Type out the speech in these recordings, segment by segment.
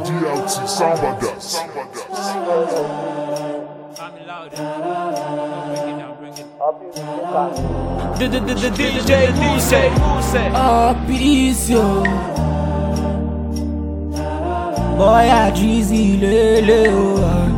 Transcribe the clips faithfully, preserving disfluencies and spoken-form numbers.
D L T Samba Dust. D J Muse, oh peace yo. Boy a Drizzy lele oh.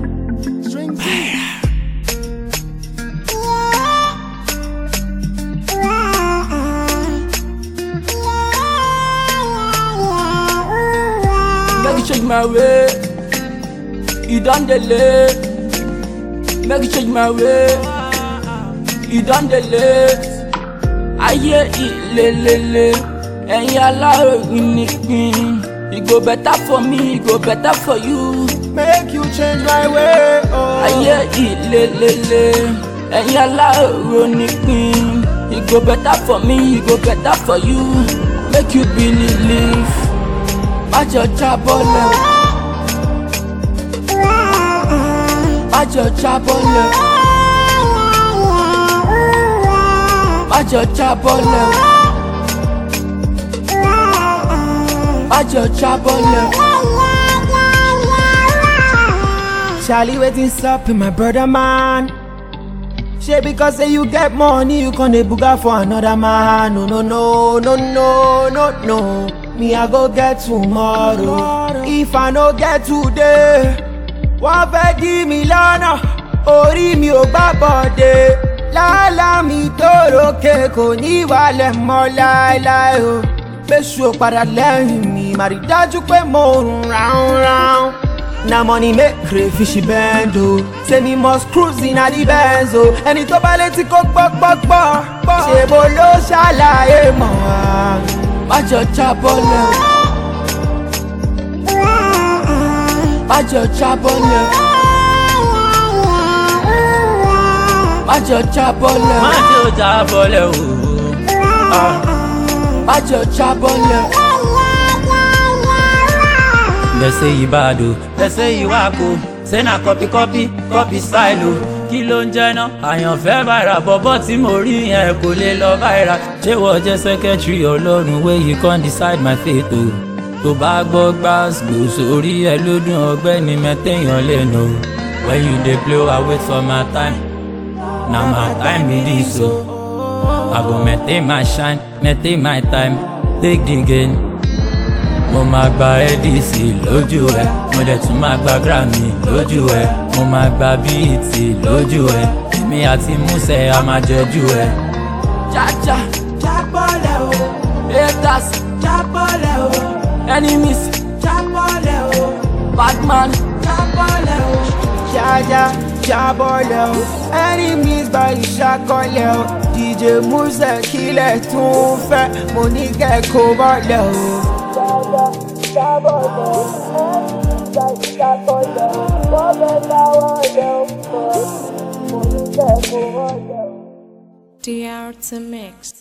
Make you change my way, you done delay. Make you change my way, you done delay. Ayé ilelele, ẹ̀yin aláròyìn nìpín. It go better for me, it go better for you. Make you change my way. Oh. Ayé ilelele, ẹ̀yin aláròyìn nìpín. It go better for me, it go better for you. Make you believe. Májọ jábọ́lẹ̀, májọ jábọ́lẹ̀, májọ jábọ́lẹ̀, májọ jábọ́lẹ̀. Charlie, wetin up in my brother man? Shey because say you get money, you con dey buga for another man. No, no, no, no, no, no, no. Me I go get tomorrow. If I no get today, wọ́n fẹ́ dí mi lọ́nà, orí mi ò gbá bọ̀dé. Lálá mi tó rókè kò ní wálẹ̀ mọ́ láéláé o. Bẹ́sù ò padà lẹ́yìn mi, màá rí dájú pé mo rùn round round. Na money make crayfish bend o. Say me must cruise in a the Benz o. Ẹni tó bá létí kó gbọ́ gbọ́ gbọ́. Ṣé mo ló ṣàlàyé mọ́ wa? Májọ jábọ́lẹ̀, májọ jábọ́lẹ̀, májọ jábọ́lẹ̀, májọ jábọ́lẹ̀ o. májọ jábọ́lẹ̀. They say you bad o, they say you whack o. Say na copy copy, copy style o. Kí ló ń jẹ́ náà? Àyànfẹ́ viral, bọ̀bọ̀ tí mo rí yẹn kò lè lọ viral. Ṣé wọ́n jẹ́ secretary ọlọ́run wey you can't decide my fate o? Tó bá gbọ́ gbàgbó sórí ẹ lódún ọgbẹ́ni mẹ́tẹ̀yàn lẹ́nu. When you dey play, I wait for my time. Na my time be this o. I go maintain my shine, maintain my time, take the gain. Mo máa gba A D C lójú ẹ, mo dẹ̀ tún máa gba Grammy lójú ẹ, mo máa gba B E T lójú ẹ, èmi àti Muse a máa jẹjú ẹ. Jaja, Jábọ́lẹ̀ o, haters, jábọ́lẹ̀ o, enemies, jábọ́lẹ̀ o, badman, jábọ́lẹ̀ o. Jaja, jábọ́lẹ̀ o, enemies bá ìṣàkọlẹ̀ o. D J Muse kílẹ̀ tún fẹ́, mo ní kẹ́kọ̀ọ́ bọ́lẹ̀ o. D R to mix.